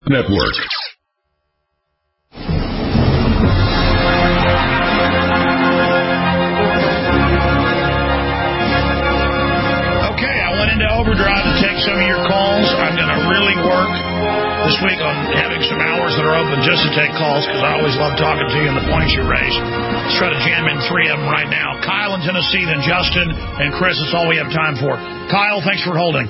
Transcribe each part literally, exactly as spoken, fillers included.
Network. Okay, I went into overdrive to take some of your calls. I'm going to really work this week on having some hours that are open just to take calls because I always love talking to you and the points you raise. Let's try to jam in three of them right now. Kyle in Tennessee, then Justin, and Chris. That's all we have time for. Kyle, thanks for holding.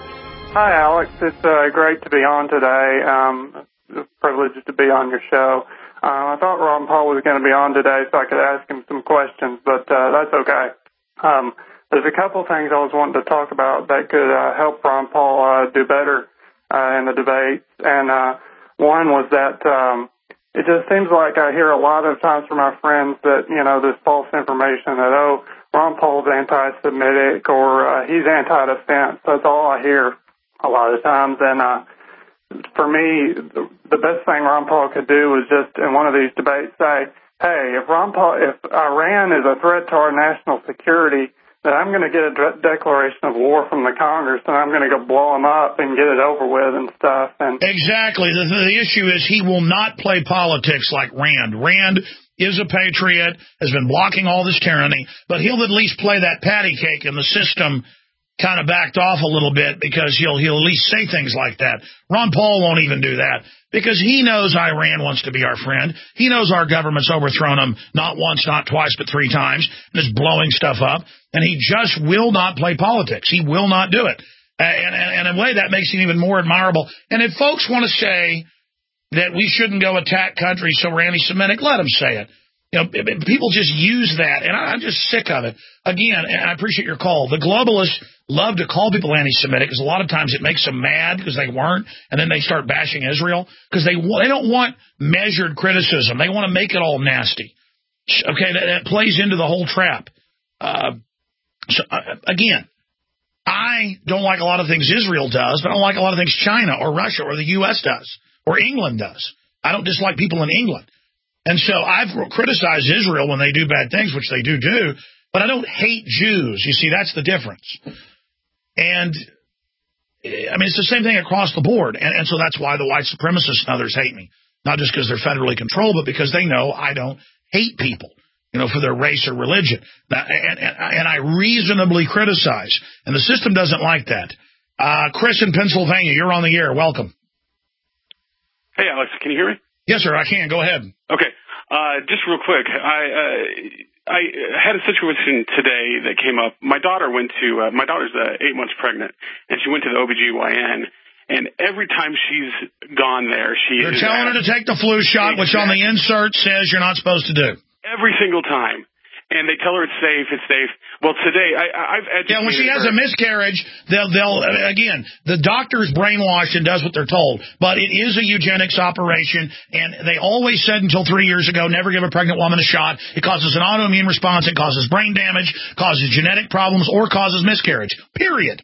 Hi, Alex. It's uh, great to be on today. Um, it's a privilege to be on your show. Uh, I thought Ron Paul was going to be on today so I could ask him some questions, but uh, that's okay. Um, there's a couple things I was wanting to talk about that could uh, help Ron Paul uh, do better uh, in the debates. And uh, one was that um, it just seems like I hear a lot of times from my friends that, you know, this false information that, oh, Ron Paul's anti-Semitic or uh, he's anti-defense. That's all I hear a lot of times. And uh, for me, the best thing Ron Paul could do was just in one of these debates say, hey, if Ron Paul, if Iran is a threat to our national security, then I'm going to get a de- declaration of war from the Congress, and I'm going to go blow them up and get it over with and stuff. And exactly. The, the issue is he will not play politics like Rand. Rand is a patriot, has been blocking all this tyranny, but he'll at least play that patty cake, and the system kind of backed off a little bit because he'll he'll at least say things like that. Ron Paul won't even do that because he knows Iran wants to be our friend. He knows our government's overthrown him not once, not twice, but three times, and is blowing stuff up, and he just will not play politics. He will not do it. And, and, and in a way, that makes him even more admirable. And if folks want to say that we shouldn't go attack countries so we're anti-Semitic, let them say it. You know, people just use that, and I'm just sick of it. Again, and I appreciate your call. The globalists love to call people anti-Semitic because a lot of times it makes them mad because they weren't, and then they start bashing Israel because they they don't want measured criticism. They want to make it all nasty. Okay, that, that plays into the whole trap. Uh, so uh, again, I don't like a lot of things Israel does, but I don't like a lot of things China or Russia or the U S does or England does. I don't dislike people in England. And so I've criticized Israel when they do bad things, which they do do, but I don't hate Jews. You see, that's the difference. And, I mean, it's the same thing across the board. And, and so that's why the white supremacists and others hate me. Not just because they're federally controlled, but because they know I don't hate people, you know, for their race or religion. And, and, and I reasonably criticize. And the system doesn't like that. Uh, Chris in Pennsylvania, you're on the air. Welcome. Hey, Alex, can you hear me? Yes, sir, I can. Go ahead. Okay. Uh, just real quick, I uh, I had a situation today that came up. My daughter went to, uh, my daughter's uh, eight months pregnant, and she went to the O B G Y N, and every time she's gone there, she They're is telling asked, her to take the flu shot, exactly. which on the insert says you're not supposed to do. Every single time. And they tell her it's safe, it's safe. Well, today, I, I've educated Yeah, when she has her. a miscarriage, they'll, they'll, again, the doctor's brainwashed and does what they're told. But it is a eugenics operation, and they always said until three years ago, never give a pregnant woman a shot. It causes an autoimmune response, it causes brain damage, causes genetic problems, or causes miscarriage, period.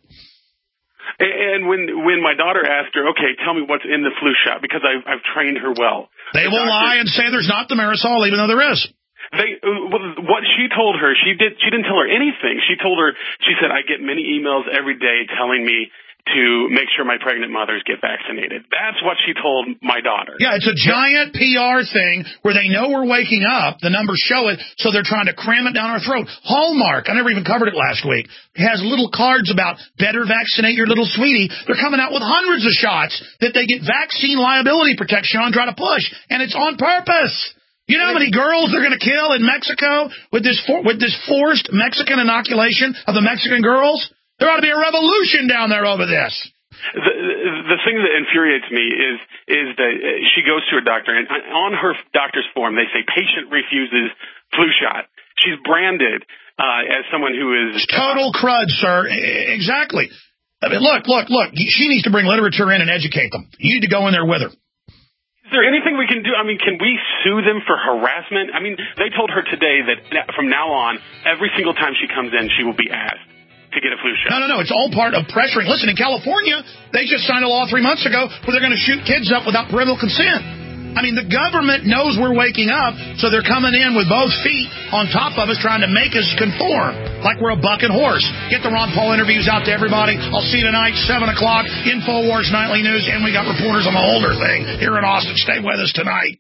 And when when my daughter asked her, okay, tell me what's in the flu shot, because I've, I've trained her well. They the will doctor, lie and say there's not the Marisol, even though there is. They, what she told her, she did. She didn't tell her anything. She told her, she said, I get many emails every day telling me to make sure my pregnant mothers get vaccinated. That's what she told my daughter. Yeah, it's a giant P R thing where they know we're waking up. The numbers show it, so they're trying to cram it down our throat. Hallmark, I never even covered it last week, it has little cards about better vaccinate your little sweetie. They're coming out with hundreds of shots that they get vaccine liability protection on, trying to push, and it's on purpose. You know how many girls they're going to kill in Mexico with this for, with this forced Mexican inoculation of the Mexican girls? There ought to be a revolution down there over this. The, the thing that infuriates me is is that she goes to her doctor, and on her doctor's form they say patient refuses flu shot. She's branded uh, as someone who is... Total crud, sir. Exactly. I mean, look, look, look. She needs to bring literature in and educate them. You need to go in there with her. Is there anything we can do? I mean, can we sue them for harassment? I mean, they told her today that from now on, every single time she comes in, she will be asked to get a flu shot. No, no, no. It's all part of pressuring. Listen, in California, they just signed a law three months ago where they're going to shoot kids up without parental consent. I mean, the government knows we're waking up, so they're coming in with both feet on top of us trying to make us conform like we're a bucking horse. Get the Ron Paul interviews out to everybody. I'll see you tonight, seven o'clock, InfoWars Nightly News, and we got reporters on the Holder thing here in Austin. Stay with us tonight.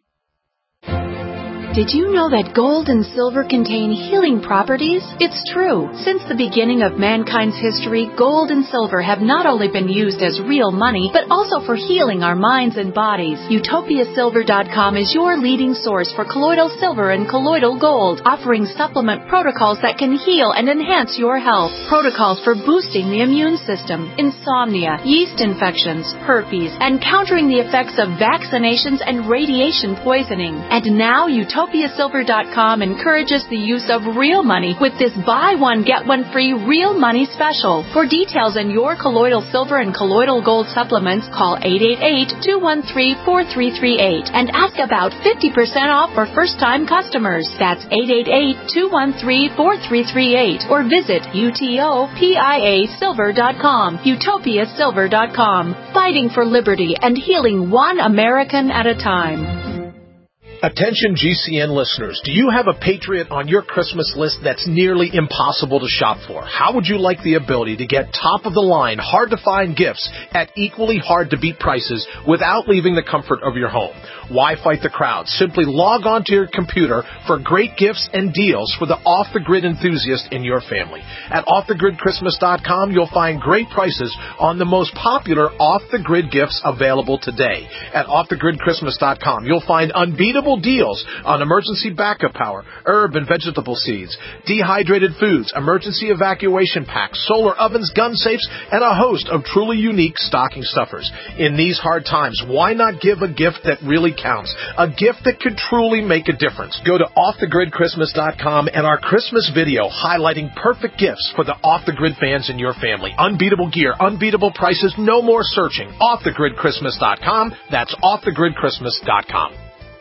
Did you know that gold and silver contain healing properties? It's true. Since the beginning of mankind's history, gold and silver have not only been used as real money, but also for healing our minds and bodies. Utopia Silver dot com is your leading source for colloidal silver and colloidal gold, offering supplement protocols that can heal and enhance your health. Protocols for boosting the immune system, insomnia, yeast infections, herpes, and countering the effects of vaccinations and radiation poisoning. And now Utopia Utopia Silver dot com encourages the use of real money with this buy one, get one free real money special. For details on your colloidal silver and colloidal gold supplements, call eight eight eight, two one three, four three three eight and ask about fifty percent off for first-time customers. That's eight eight eight, two one three, four three three eight or visit Utopia Silver dot com. Utopia Silver dot com. Fighting for liberty and healing one American at a time. Attention G C N listeners, do you have a Patriot on your Christmas list that's nearly impossible to shop for? How would you like the ability to get top-of-the-line, hard-to-find gifts at equally hard-to-beat prices without leaving the comfort of your home? Why fight the crowd? Simply log on to your computer for great gifts and deals for the off-the-grid enthusiast in your family. At off the grid Christmas dot com, you'll find great prices on the most popular off-the-grid gifts available today. At off the grid Christmas dot com, you'll find unbeatable deals on emergency backup power, herb and vegetable seeds, dehydrated foods, emergency evacuation packs, solar ovens, gun safes, and a host of truly unique stocking stuffers. In these hard times, why not give a gift that really counts? A gift that could truly make a difference. Go to off the grid Christmas dot com and our Christmas video highlighting perfect gifts for the off-the-grid fans in your family. Unbeatable gear, unbeatable prices, no more searching. off the grid Christmas dot com. That's off the grid Christmas dot com.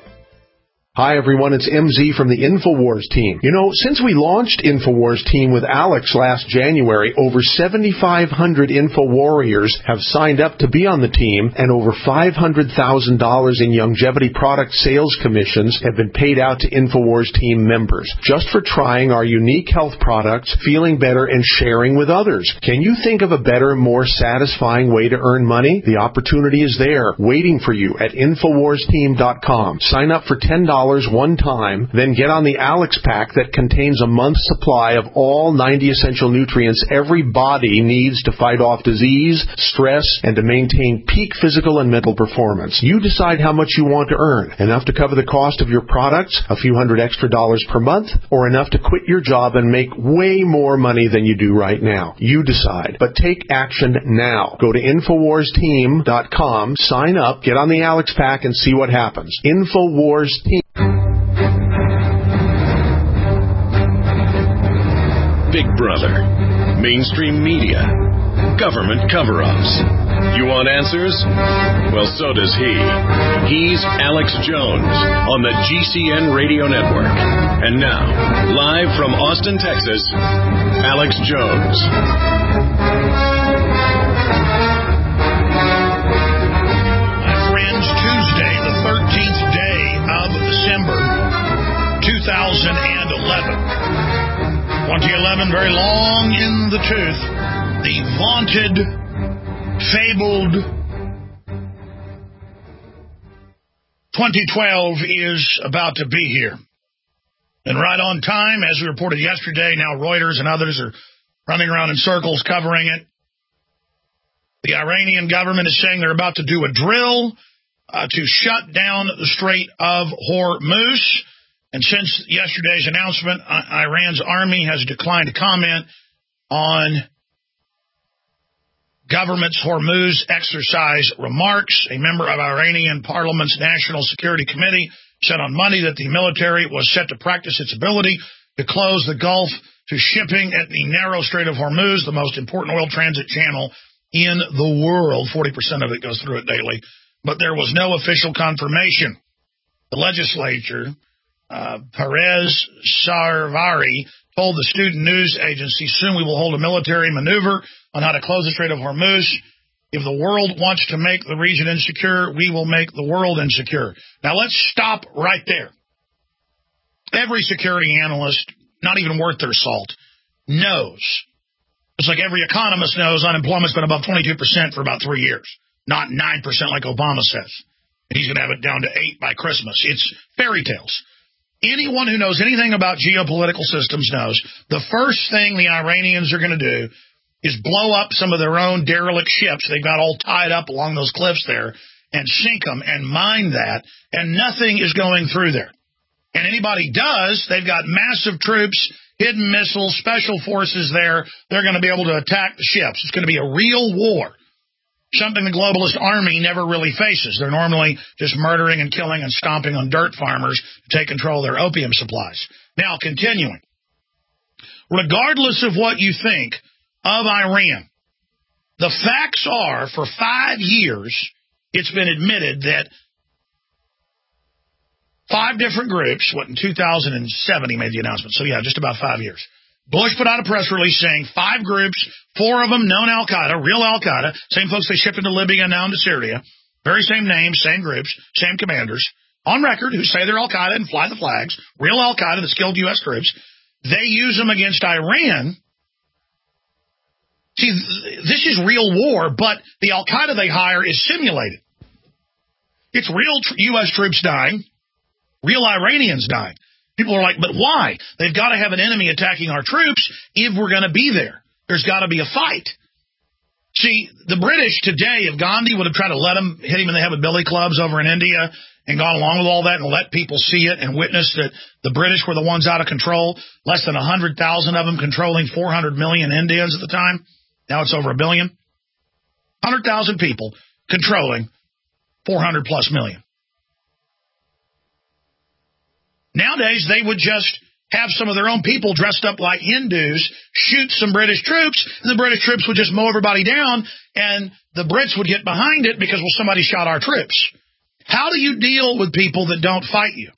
Hi everyone, it's M Z from the InfoWars team. You know, since we launched InfoWars team with Alex last January, over seventy-five hundred InfoWarriors have signed up to be on the team, and over five hundred thousand dollars in longevity product sales commissions have been paid out to InfoWars team members, just for trying our unique health products, feeling better, and sharing with others. Can you think of a better, more satisfying way to earn money? The opportunity is there, waiting for you at InfoWars team dot com. Sign up for ten dollars one time, then get on the Alex Pack that contains a month's supply of all ninety essential nutrients every body needs to fight off disease, stress, and to maintain peak physical and mental performance. You decide how much you want to earn. Enough to cover the cost of your products, a few hundred extra dollars per month, or enough to quit your job and make way more money than you do right now. You decide. But take action now. Go to InfoWars team dot com, sign up, get on the Alex Pack, and see what happens. InfoWars Team. Big Brother, mainstream media, government cover-ups. You want answers? Well, so does he. He's Alex Jones on the G C N Radio Network. And now, live from Austin, Texas, Alex Jones. My friends, Tuesday, the thirteenth day of December, two thousand eleven. twenty eleven, very long in the tooth. The vaunted, fabled twenty twelve is about to be here. And right on time, as we reported yesterday, now Reuters and others are running around in circles covering it. The Iranian government is saying they're about to do a drill uh, to shut down the Strait of Hormuz. And since yesterday's announcement, Iran's army has declined to comment on government's Hormuz exercise remarks. A member of Iranian Parliament's National Security Committee said on Monday that the military was set to practice its ability to close the Gulf to shipping at the narrow Strait of Hormuz, the most important oil transit channel in the world. forty percent of it goes through it daily. But there was no official confirmation. The legislature... Uh, Perez Sarvari told the student news agency, soon we will hold a military maneuver on how to close the Strait of Hormuz. If the world wants to make the region insecure, we will make the world insecure. Now, let's stop right there. Every security analyst, not even worth their salt, knows. It's like every economist knows unemployment's been above twenty-two percent for about three years, not nine percent like Obama says. And he's going to have it down to eight by Christmas. It's fairy tales. Anyone who knows anything about geopolitical systems knows the first thing the Iranians are going to do is blow up some of their own derelict ships they've got all tied up along those cliffs there and sink them and mine that, and nothing is going through there. And anybody does, they've got massive troops, hidden missiles, special forces there. They're going to be able to attack the ships. It's going to be a real war, something the globalist army never really faces. They're normally just murdering and killing and stomping on dirt farmers to take control of their opium supplies. Now, continuing. Regardless of what you think of Iran, the facts are, for five years, it's been admitted that five different groups, what, in two thousand seven he made the announcement, so yeah, just about five years. Bush put out a press release saying five groups, four of them known Al-Qaeda, real Al-Qaeda, same folks they shipped into Libya and now into Syria, very same names, same groups, same commanders, on record who say they're Al-Qaeda and fly the flags, real Al-Qaeda that killed U S troops. They use them against Iran. See, this is real war, but the Al-Qaeda they hire is simulated. It's real tr- U S troops dying. Real Iranians dying. People are like, but why? They've got to have an enemy attacking our troops if we're going to be there. There's got to be a fight. See, the British today, if Gandhi would have tried to let them hit him in the head with billy clubs over in India and gone along with all that and let people see it and witness that the British were the ones out of control, less than one hundred thousand of them controlling four hundred million Indians at the time. Now it's over a billion. one hundred thousand people controlling four hundred plus million. Nowadays, they would just have some of their own people dressed up like Hindus shoot some British troops, and the British troops would just mow everybody down, and the Brits would get behind it because, well, somebody shot our troops. How do you deal with people that don't fight you?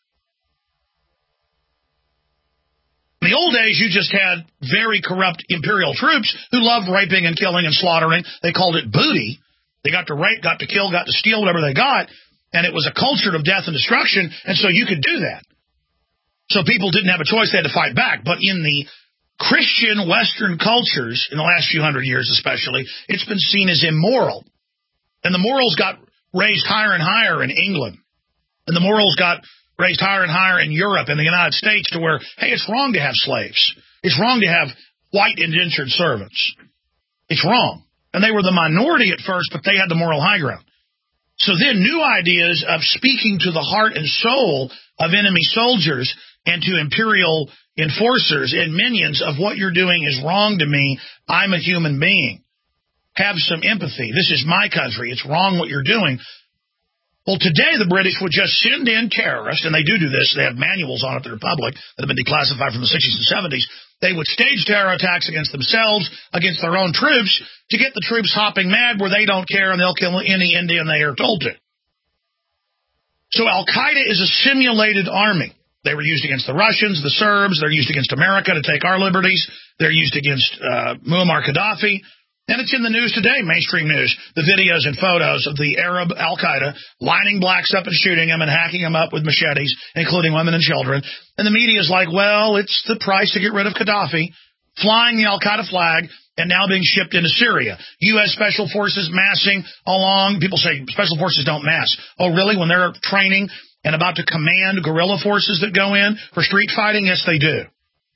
In the old days, you just had very corrupt imperial troops who loved raping and killing and slaughtering. They called it booty. They got to rape, got to kill, got to steal whatever they got, and it was a culture of death and destruction, and so you could do that. So people didn't have a choice, they had to fight back. But in the Christian Western cultures, in the last few hundred years especially, it's been seen as immoral. And the morals got raised higher and higher in England. And the morals got raised higher and higher in Europe and the United States to where, hey, it's wrong to have slaves. It's wrong to have white indentured servants. It's wrong. And they were the minority at first, but they had the moral high ground. So then new ideas of speaking to the heart and soul of enemy soldiers and to imperial enforcers and minions of what you're doing is wrong to me. I'm a human being. Have some empathy. This is my country. It's wrong what you're doing. Well, today the British would just send in terrorists, and they do do this. They have manuals on it that are public that have been declassified from the sixties and seventies. They would stage terror attacks against themselves, against their own troops, to get the troops hopping mad where they don't care and they'll kill any Indian they are told to. So Al-Qaeda is a simulated army. They were used against the Russians, the Serbs. They're used against America to take our liberties. They're used against uh, Muammar Gaddafi. And it's in the news today, mainstream news, the videos and photos of the Arab Al-Qaeda lining blacks up and shooting them and hacking them up with machetes, including women and children. And the media is like, well, it's the price to get rid of Gaddafi, flying the Al-Qaeda flag, and now being shipped into Syria. U S Special Forces massing along. People say Special Forces don't mass. Oh, really? When they're training and about to command guerrilla forces that go in for street fighting? Yes, they do.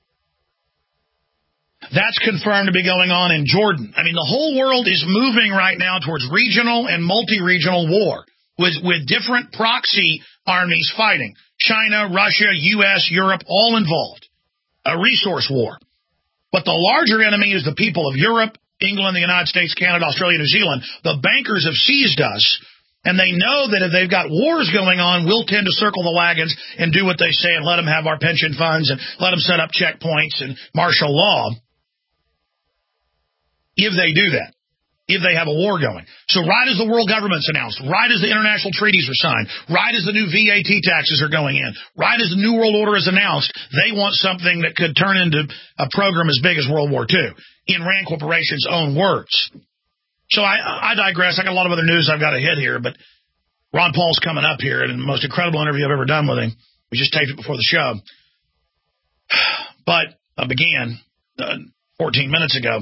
That's confirmed to be going on in Jordan. I mean, the whole world is moving right now towards regional and multi-regional war with, with different proxy armies fighting. China, Russia, U S, Europe, all involved. A resource war. But the larger enemy is the people of Europe, England, the United States, Canada, Australia, New Zealand. The bankers have seized us, and they know that if they've got wars going on, we'll tend to circle the wagons and do what they say and let them have our pension funds and let them set up checkpoints and martial law. If they do that, if they have a war going. So right as the world government's announced, right as the international treaties are signed, right as the new V A T taxes are going in, right as the New World Order is announced, they want something that could turn into a program as big as World War Two, in Rand Corporation's own words. So I, I digress. I got a lot of other news I've got to hit here, but Ron Paul's coming up here, and the most incredible interview I've ever done with him. We just taped it before the show. But I began uh, fourteen minutes ago.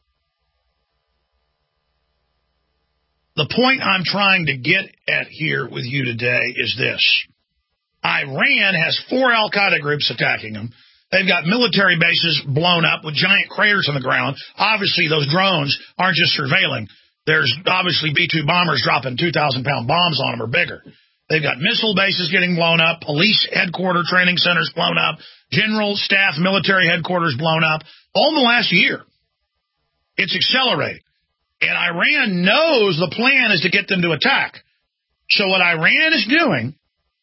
The point I'm trying to get at here with you today is this. Iran has four al-Qaeda groups attacking them. They've got military bases blown up with giant craters on the ground. Obviously, those drones aren't just surveilling. There's obviously B two bombers dropping two thousand pound bombs on them or bigger. They've got missile bases getting blown up, police headquarters, training centers blown up, general staff military headquarters blown up, all in the last year. It's accelerating. And Iran knows the plan is to get them to attack. So what Iran is doing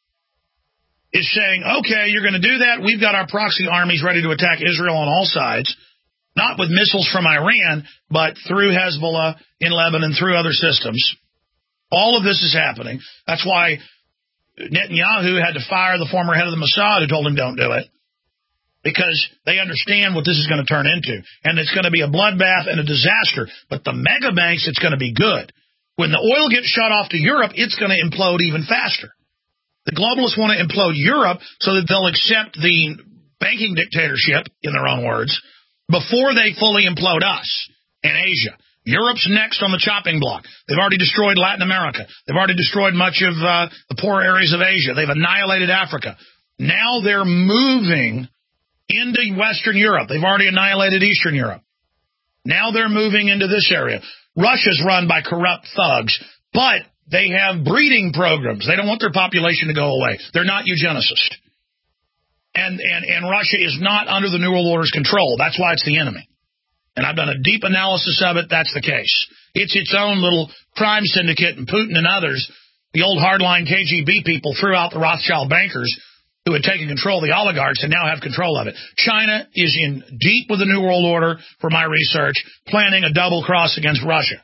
is saying, okay, you're going to do that. We've got our proxy armies ready to attack Israel on all sides, not with missiles from Iran, but through Hezbollah in Lebanon, through other systems. All of this is happening. That's why Netanyahu had to fire the former head of the Mossad who told him don't do it, because they understand what this is going to turn into. And it's going to be a bloodbath and a disaster. But the mega banks, it's going to be good. When the oil gets shut off to Europe, it's going to implode even faster. The globalists want to implode Europe so that they'll accept the banking dictatorship, in their own words, before they fully implode us and Asia. Europe's next on the chopping block. They've already destroyed Latin America. They've already destroyed much of uh, the poor areas of Asia. They've annihilated Africa. Now they're moving into Western Europe. They've already annihilated Eastern Europe. Now they're moving into this area. Russia's run by corrupt thugs, but they have breeding programs. They don't want their population to go away. They're not eugenicists. And, and, and Russia is not under the New World Order's control. That's why it's the enemy. And I've done a deep analysis of it. That's the case. It's its own little crime syndicate, and Putin and others, the old hardline K G B people, threw out the Rothschild bankers who had taken control of the oligarchs and now have control of it. China is in deep with the New World Order, for my research, planning a double cross against Russia.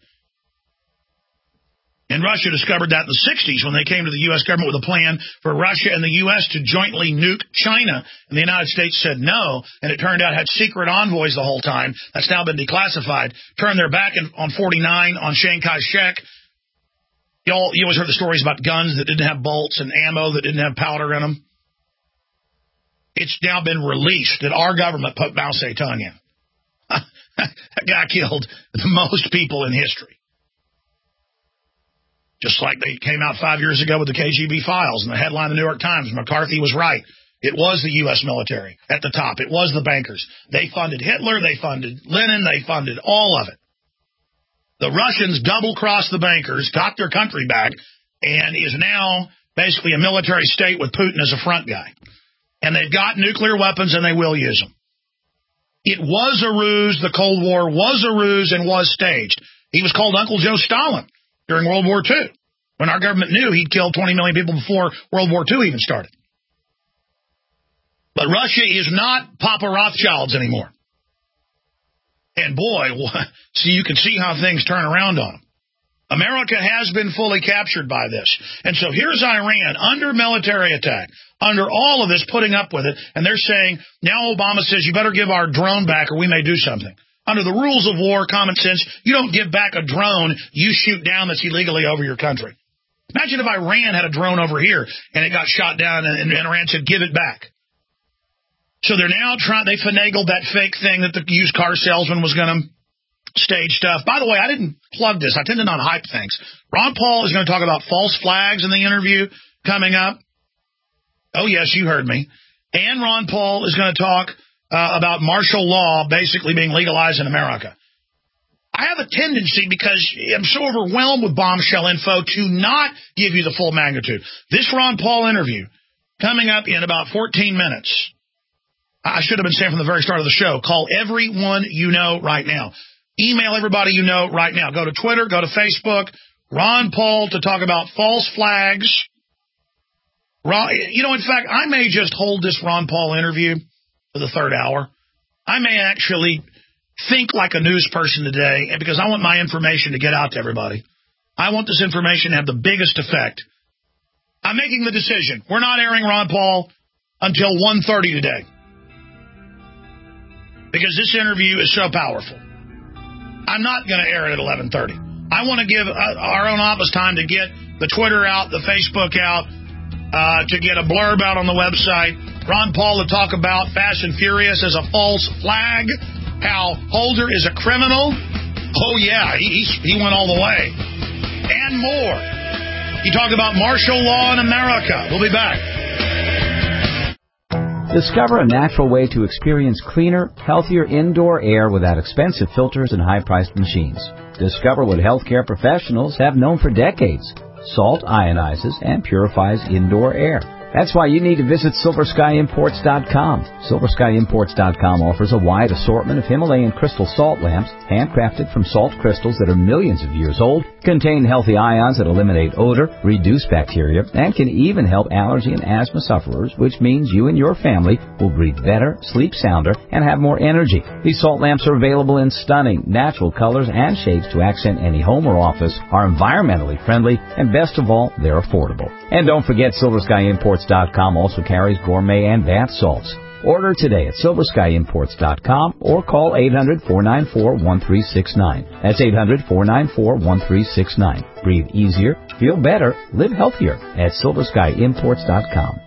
And Russia discovered that in the sixties when they came to the U S government with a plan for Russia and the U S to jointly nuke China. And the United States said no, and it turned out had secret envoys the whole time. That's now been declassified. Turned their back in, on forty-nine, on Chiang Kai-shek. You, all, you always heard the stories about guns that didn't have bolts and ammo that didn't have powder in them. It's now been released that our government put Mao Zedong in. That guy killed the most people in history. Just like they came out five years ago with the K G B files and the headline of the New York Times, McCarthy was right. It was the U S military at the top. It was the bankers. They funded Hitler. They funded Lenin. They funded all of it. The Russians double-crossed the bankers, got their country back, and is now basically a military state with Putin as a front guy. And they've got nuclear weapons, and they will use them. It was a ruse. The Cold War was a ruse and was staged. He was called Uncle Joe Stalin during World War Two, when our government knew he'd killed twenty million people before World War Two even started. But Russia is not Papa Rothschilds anymore. And boy, see, you can see how things turn around on them. America has been fully captured by this. And so here's Iran under military attack, under all of this, putting up with it. And they're saying, now Obama says, you better give our drone back or we may do something. Under the rules of war, common sense, you don't give back a drone you shoot down that's illegally over your country. Imagine if Iran had a drone over here and it got shot down and, and Iran said, give it back. So they're now trying, they finagled that fake thing that the used car salesman was going to stage stuff. By the way, I didn't plug this. I tend to not hype things. Ron Paul is going to talk about false flags in the interview coming up. Oh, yes, you heard me. And Ron Paul is going to talk uh, about martial law basically being legalized in America. I have a tendency, because I'm so overwhelmed with bombshell info, to not give you the full magnitude. This Ron Paul interview coming up in about fourteen minutes. I should have been saying from the very start of the show, call everyone you know right now. Email everybody you know right now. Go to Twitter, go to Facebook. Ron Paul to talk about false flags. Ron, you know, in fact, I may just hold this Ron Paul interview for the third hour. I may actually think like a news person today, because I want my information to get out to everybody. I want this information to have the biggest effect. I'm making the decision. We're not airing Ron Paul until one thirty today, because this interview is so powerful. I'm not going to air it at eleven thirty. I want to give uh, our own office time to get the Twitter out, the Facebook out, uh, to get a blurb out on the website. Ron Paul to talk about Fast and Furious as a false flag, how Holder is a criminal. Oh, yeah, he, he went all the way. And more. He talked about martial law in America. We'll be back. Discover a natural way to experience cleaner, healthier indoor air without expensive filters and high-priced machines. Discover what healthcare professionals have known for decades. Salt ionizes and purifies indoor air. That's why you need to visit Silver Sky Imports dot com. Silver Sky Imports dot com offers a wide assortment of Himalayan crystal salt lamps, handcrafted from salt crystals that are millions of years old, contain healthy ions that eliminate odor, reduce bacteria, and can even help allergy and asthma sufferers, which means you and your family will breathe better, sleep sounder, and have more energy. These salt lamps are available in stunning, natural colors and shades to accent any home or office, are environmentally friendly, and best of all, they're affordable. And don't forget, Silver Sky Imports dot com also carries gourmet and bath salts. Order today at Silver Sky Imports dot com or call eight hundred, four nine four, one three six nine. That's eight hundred, four nine four, one three six nine. Breathe easier, feel better, live healthier at Silver Sky Imports dot com.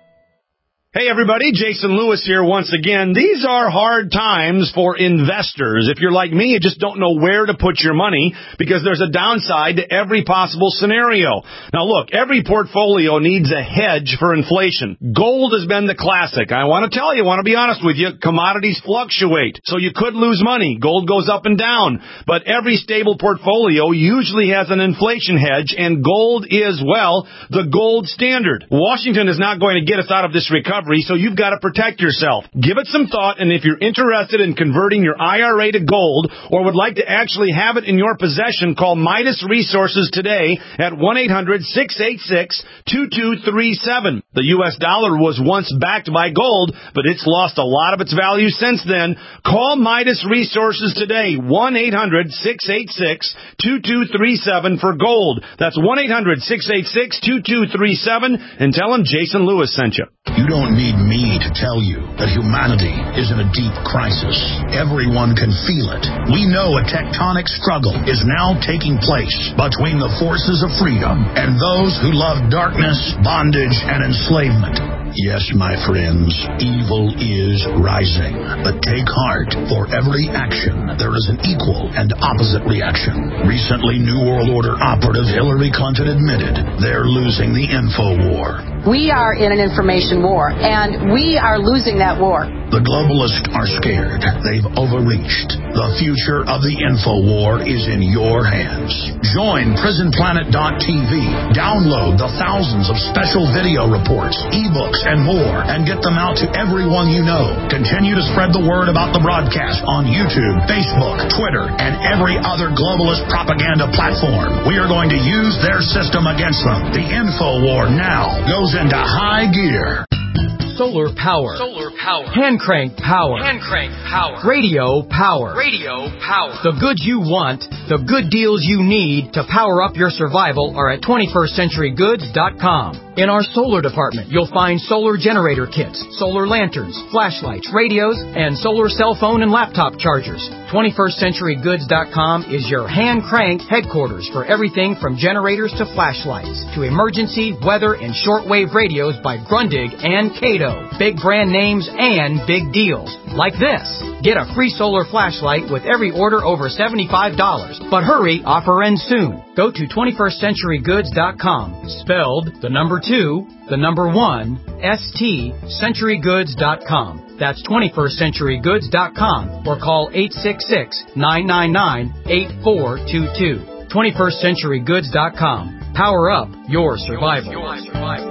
Hey everybody, Jason Lewis here once again. These are hard times for investors. If you're like me, you just don't know where to put your money because there's a downside to every possible scenario. Now look, every portfolio needs a hedge for inflation. Gold has been the classic. I want to tell you, I want to be honest with you, commodities fluctuate. So you could lose money. Gold goes up and down. But every stable portfolio usually has an inflation hedge, and gold is, well, the gold standard. Washington is not going to get us out of this recovery, so you've got to protect yourself. Give it some thought, and if you're interested in converting your I R A to gold or would like to actually have it in your possession, call Midas Resources today at one eight hundred, six eight six, two two three seven. The U S dollar was once backed by gold, but it's lost a lot of its value since then. Call Midas Resources today, one eight hundred, six eight six, two two three seven for gold. That's one eight hundred, six eight six, two two three seven, and tell them Jason Lewis sent you. You don't need me to tell you that humanity is in a deep crisis. Everyone can feel it. We know a tectonic struggle is now taking place between the forces of freedom and those who love darkness, bondage, and enslavement. Yes, my friends, evil is rising. But take heart. For every action, there is an equal and opposite reaction. Recently, New World Order operative Hillary Clinton admitted they're losing the info war. We are in an information war, and we are losing that war. The globalists are scared. They've overreached. The future of the info war is in your hands. Join prison planet dot t v. Download the thousands of special video reports, ebooks, and more, and get them out to everyone you know. Continue to spread the word about the broadcast on YouTube, Facebook, Twitter, and every other globalist propaganda platform. We are going to use their system against them. The info war now goes into high gear. Solar power. Solar power. Hand crank power. Hand crank power. Radio power. Radio power. The goods you want, the good deals you need to power up your survival are at twenty-first century goods dot com. In our solar department, you'll find solar generator kits, solar lanterns, flashlights, radios, and solar cell phone and laptop chargers. twenty-first century goods dot com is your hand-crank headquarters for everything from generators to flashlights, to emergency, weather, and shortwave radios by Grundig and Cato. Big brand names and big deals. Like this. Get a free solar flashlight with every order over seventy-five dollars. But hurry, offer ends soon. Go to twenty-first century goods dot com, spelled the number two, the number one, S T, century goods dot com. That's twenty-first century goods dot com or call eight six six, nine nine nine, eight four two two. twenty-first century goods dot com. Power up your survival. Your survival.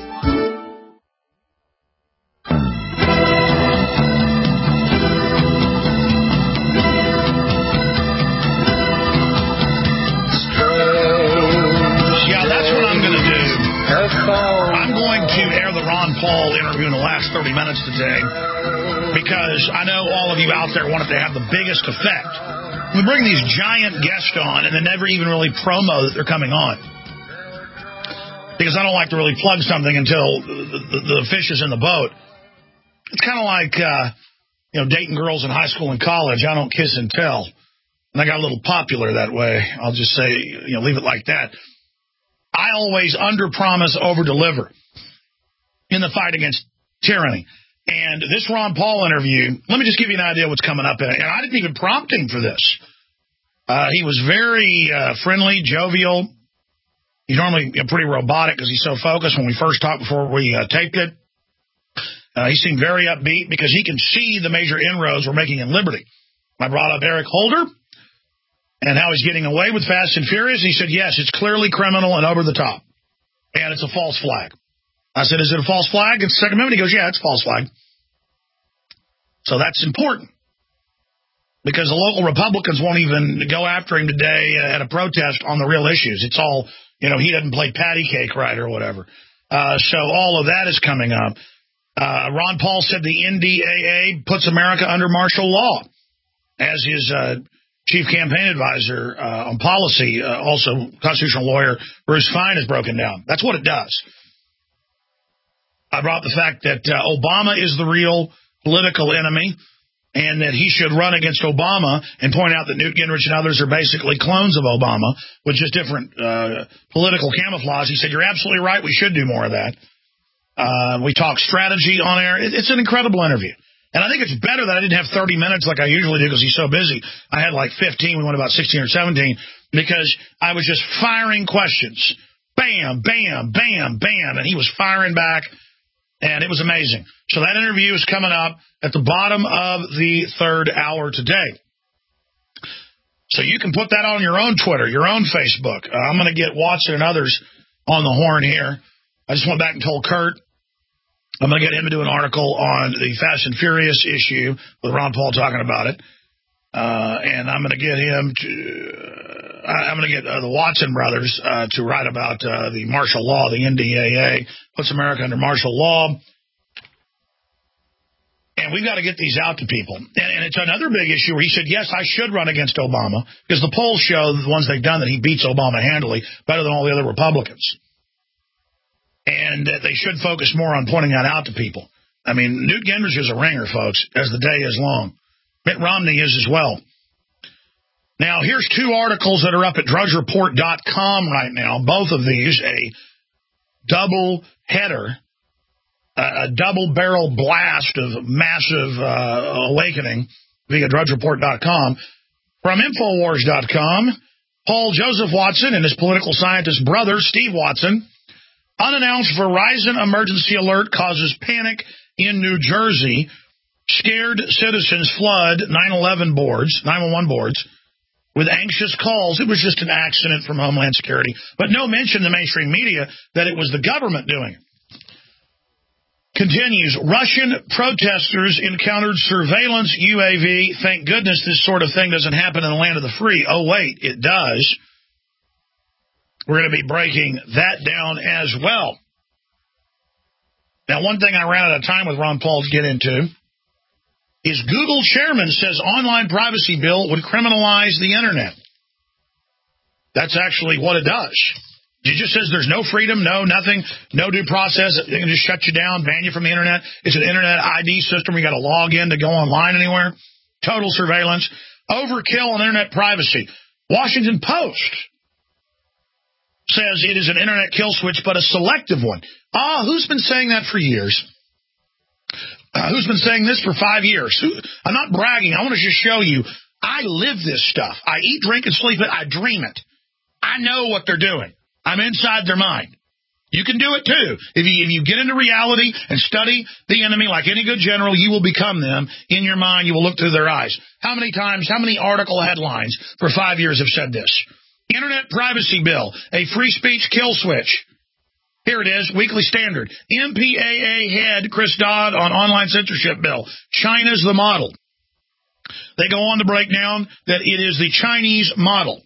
I'm going to air the Ron Paul interview in the last thirty minutes today because I know all of you out there want it to have the biggest effect. We bring these giant guests on and they never even really promo that they're coming on because I don't like to really plug something until the, the, the fish is in the boat. It's kind of like, uh, you know, dating girls in high school and college. I don't kiss and tell. and I got a little popular that way. I'll just say, you know, leave it like that. I always under-promise, over-deliver in the fight against tyranny. And this Ron Paul interview, let me just give you an idea what's coming up in it. And I didn't even prompt him for this. Uh, he was very uh, friendly, jovial. He's normally you know, pretty robotic because he's so focused. When we first talked before we uh, taped it, uh, he seemed very upbeat because he can see the major inroads we're making in liberty. I brought up Eric Holder and how he's getting away with Fast and Furious. He said, yes, it's clearly criminal and over the top. And it's a false flag. I said, is it a false flag? It's the Second Amendment. He goes, yeah, it's a false flag. So that's important. Because the local Republicans won't even go after him today at a protest on the real issues. It's all, you know, he doesn't play patty cake right or whatever. Uh, so all of that is coming up. Uh, Ron Paul said the N D A A puts America under martial law. As his uh, chief campaign advisor uh, on policy, uh, also constitutional lawyer Bruce Fein has broken down. That's what it does. I brought the fact that uh, Obama is the real political enemy and that he should run against Obama and point out that Newt Gingrich and others are basically clones of Obama with just different uh, political camouflage. He said, you're absolutely right. We should do more of that. Uh, we talk strategy on air. It, it's an incredible interview. And I think it's better that I didn't have thirty minutes like I usually do because he's so busy. I had like fifteen. We went about sixteen or seventeen because I was just firing questions. Bam, bam, bam, bam. And he was firing back. And it was amazing. So that interview is coming up at the bottom of the third hour today. So you can put that on your own Twitter, your own Facebook. Uh, I'm going to get Watson and others on the horn here. I just went back and told Kurt I'm going to get him to do an article on the Fast and Furious issue with Ron Paul talking about it. Uh, and I'm going to get him to, uh, I'm going to get uh, the Watson brothers uh, to write about uh, the martial law, the N D A A, puts America under martial law. And we've got to get these out to people. And, and it's another big issue where he said, yes, I should run against Obama, because the polls show, the ones they've done, that he beats Obama handily, better than all the other Republicans. And that they should focus more on pointing that out to people. I mean, Newt Gingrich is a ringer, folks, as the day is long. Mitt Romney is as well. Now, here's two articles that are up at drudge report dot com right now. Both of these, a double header, a double barrel blast of massive uh, awakening via drudge report dot com. From infowars dot com, Paul Joseph Watson and his political scientist brother, Steve Watson. Unannounced Verizon emergency alert causes panic in New Jersey. Scared citizens flood nine eleven boards, nine one one boards, with anxious calls. It was just an accident from Homeland Security. But no mention in the mainstream media that it was the government doing it. Continues. Russian protesters encountered surveillance U A V. Thank goodness this sort of thing doesn't happen in the land of the free. Oh, wait, it does. We're going to be breaking that down as well. Now, one thing I ran out of time with Ron Paul to get into is Google chairman says online privacy bill would criminalize the Internet. That's actually what it does. It just says there's no freedom, no nothing, no due process. It can just shut you down, ban you from the Internet. It's an Internet I D system where you got to log in to go online anywhere. Total surveillance. Overkill on Internet privacy. Washington Post says it is an Internet kill switch, but a selective one. Ah, who's been saying that for years? Uh, who's been saying this for five years? Who, I'm not bragging. I want to just show you. I live this stuff. I eat, drink, and sleep it. I dream it. I know what they're doing. I'm inside their mind. You can do it, too. If you, if you get into reality and study the enemy like any good general, you will become them. In your mind, you will look through their eyes. How many times, how many article headlines for five years have said this? Internet privacy bill, a free speech kill switch. Here it is, Weekly Standard. M P A A head Chris Dodd on online censorship bill. China's the model. They go on to break down that it is the Chinese model.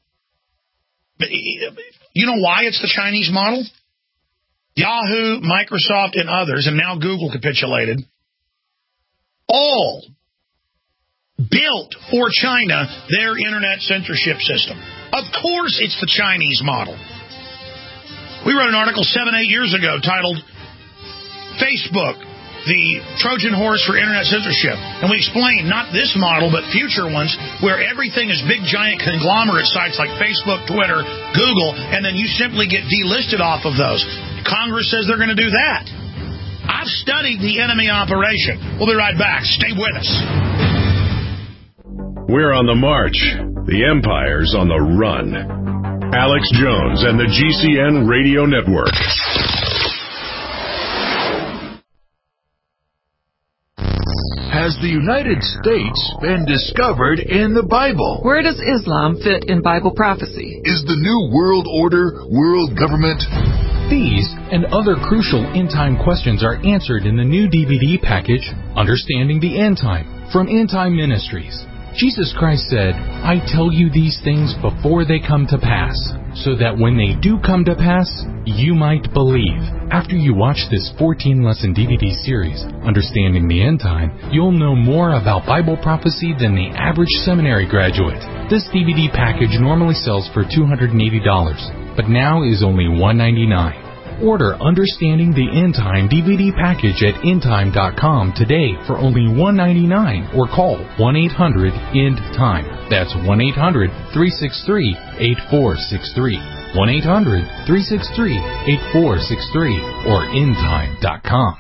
You know why it's the Chinese model? Yahoo, Microsoft, and others, and now Google capitulated, all built for China their internet censorship system. Of course it's the Chinese model. We wrote an article seven, eight years ago titled, Facebook the Trojan horse for internet censorship. And we explain not this model, but future ones where everything is big, giant conglomerate sites like Facebook, Twitter, Google, and then you simply get delisted off of those. Congress says they're going to do that. I've studied the enemy operation. We'll be right back. Stay with us. We're on the march. The empire's on the run. Alex Jones and the G C N Radio Network. Has the United States been discovered in the Bible? Where does Islam fit in Bible prophecy? Is the New World Order world government? These and other crucial end-time questions are answered in the new D V D package, Understanding the End Time, from End Time Ministries. Jesus Christ said, I tell you these things before they come to pass, so that when they do come to pass, you might believe. After you watch this fourteen-lesson D V D series, Understanding the End Time, you'll know more about Bible prophecy than the average seminary graduate. This D V D package normally sells for two hundred eighty dollars, but now is only one hundred ninety-nine dollars. Order Understanding the End Time D V D package at endtime dot com today for only one hundred ninety-nine dollars or call one eight hundred end time. That's one eight hundred three six three eight four six three. one eight hundred three six three eight four six three or endtime dot com.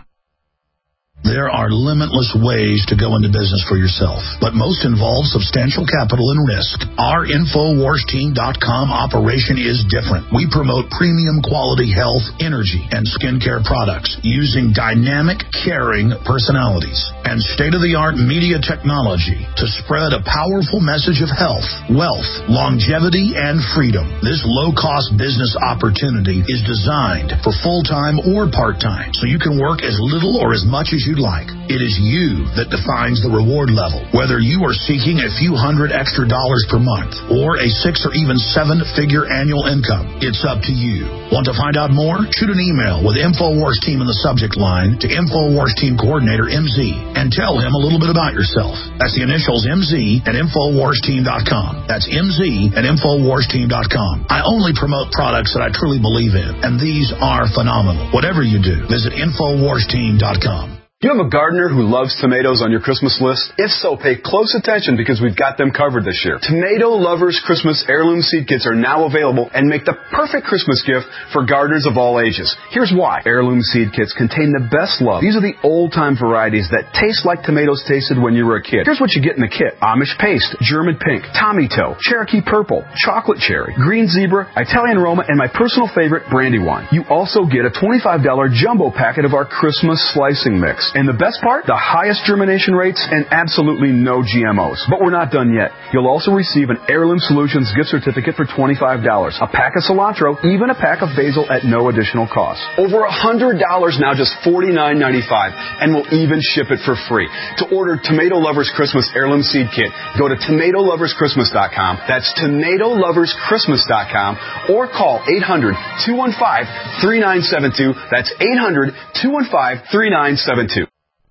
There are limitless ways to go into business for yourself, but most involve substantial capital and risk. Our Infowars Team dot com operation is different. We promote premium quality health, energy, and skincare products using dynamic, caring personalities and state-of-the-art media technology to spread a powerful message of health, wealth, longevity, and freedom. This low-cost business opportunity is designed for full-time or part-time, so you can work as little or as much as you like. It is you that defines the reward level. Whether you are seeking a few hundred extra dollars per month or a six or even seven figure annual income, it's up to you. Want to find out more? Shoot an email with Infowars Team in the subject line to Infowars Team Coordinator M Z and tell him a little bit about yourself. That's the initials M Z at Infowars Team dot com. That's M Z at Infowars Team dot com. I only promote products that I truly believe in, and these are phenomenal. Whatever you do, visit Infowars Team dot com. Do you have a gardener who loves tomatoes on your Christmas list? If so, pay close attention because we've got them covered this year. Tomato Lovers Christmas Heirloom Seed Kits are now available and make the perfect Christmas gift for gardeners of all ages. Here's why. Heirloom Seed Kits contain the best love. These are the old-time varieties that taste like tomatoes tasted when you were a kid. Here's what you get in the kit. Amish Paste, German Pink, Tommy Toe, Cherokee Purple, Chocolate Cherry, Green Zebra, Italian Roma, and my personal favorite, Brandywine. You also get a twenty-five dollars jumbo packet of our Christmas slicing mix. And the best part? The highest germination rates and absolutely no G M Os. But we're not done yet. You'll also receive an Heirloom Solutions gift certificate for twenty-five dollars, a pack of cilantro, even a pack of basil at no additional cost. Over one hundred dollars now, just forty-nine ninety-five, and we'll even ship it for free. To order Tomato Lovers Christmas Heirloom Seed Kit, go to tomato lovers christmas dot com. That's tomato lovers christmas dot com or call eight hundred two one five three nine seven two. That's eight hundred two one five three nine seven two.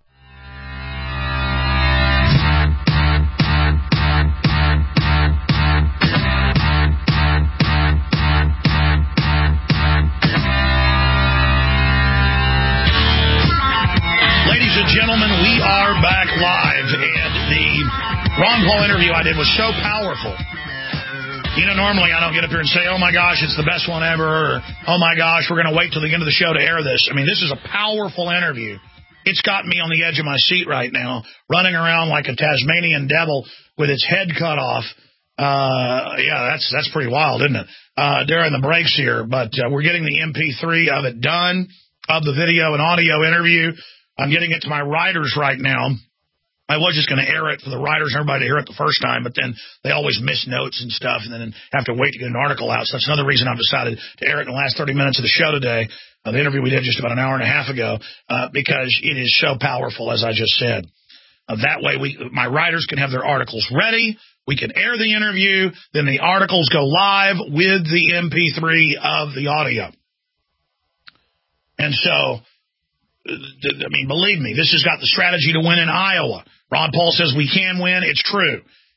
Ron Paul interview I did was so powerful. You know, normally I don't get up here and say, oh, my gosh, it's the best one ever, or, oh, my gosh, we're going to wait till the end of the show to air this. I mean, this is a powerful interview. It's got me on the edge of my seat right now, running around like a Tasmanian devil with its head cut off. Uh, yeah, that's that's pretty wild, isn't it, uh, during the breaks here. But uh, we're getting the M P three of it done, of the video and audio interview. I'm getting it to my writers right now. I was just going to air it for the writers and everybody to hear it the first time, but then they always miss notes and stuff and then have to wait to get an article out. So that's another reason I've decided to air it in the last thirty minutes of the show today, uh, the interview we did just about an hour and a half ago, uh, because it is so powerful, as I just said. Uh, that way, we my writers can have their articles ready. We can air the interview. Then the articles go live with the M P three of the audio. And so, I mean, believe me, this has got the strategy to win in Iowa. Ron Paul says we can win. It's true.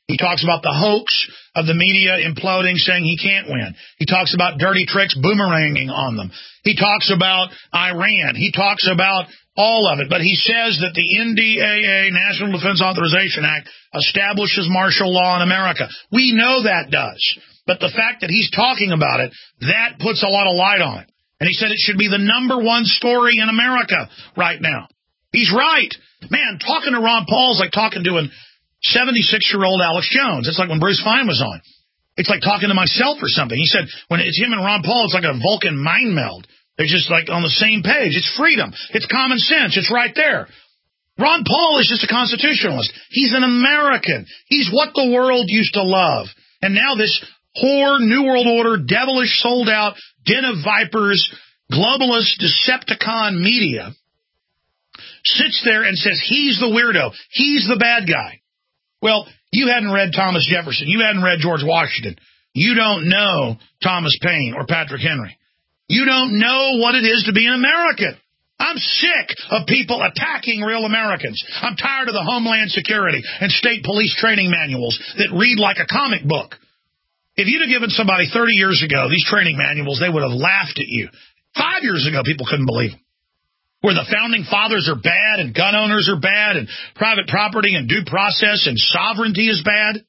He talks about the hoax of the media imploding, saying he can't win. He talks about dirty tricks boomeranging on them. He talks about Iran. He talks about all of it. But he says that the N D A A, National Defense Authorization Act, establishes martial law in America. We know that does. But the fact that he's talking about it, that puts a lot of light on it. And he said it should be the number one story in America right now. He's right. Man, talking to Ron Paul is like talking to an seventy-six-year-old Alex Jones. It's like when Bruce Fein was on. It's like talking to myself or something. He said when it's him and Ron Paul, it's like a Vulcan mind meld. They're just like on the same page. It's freedom. It's common sense. It's right there. Ron Paul is just a constitutionalist. He's an American. He's what the world used to love. And now this whore, New World Order, devilish, sold-out, den of vipers, globalist, Decepticon media sits there and says he's the weirdo. He's the bad guy. Well, you hadn't read Thomas Jefferson. You hadn't read George Washington. You don't know Thomas Paine or Patrick Henry. You don't know what it is to be an American. I'm sick of people attacking real Americans. I'm tired of the Homeland Security and state police training manuals that read like a comic book. If you'd have given somebody thirty years ago these training manuals, they would have laughed at you. Five years ago, people couldn't believe them. Where the founding fathers are bad and gun owners are bad and private property and due process and sovereignty is bad.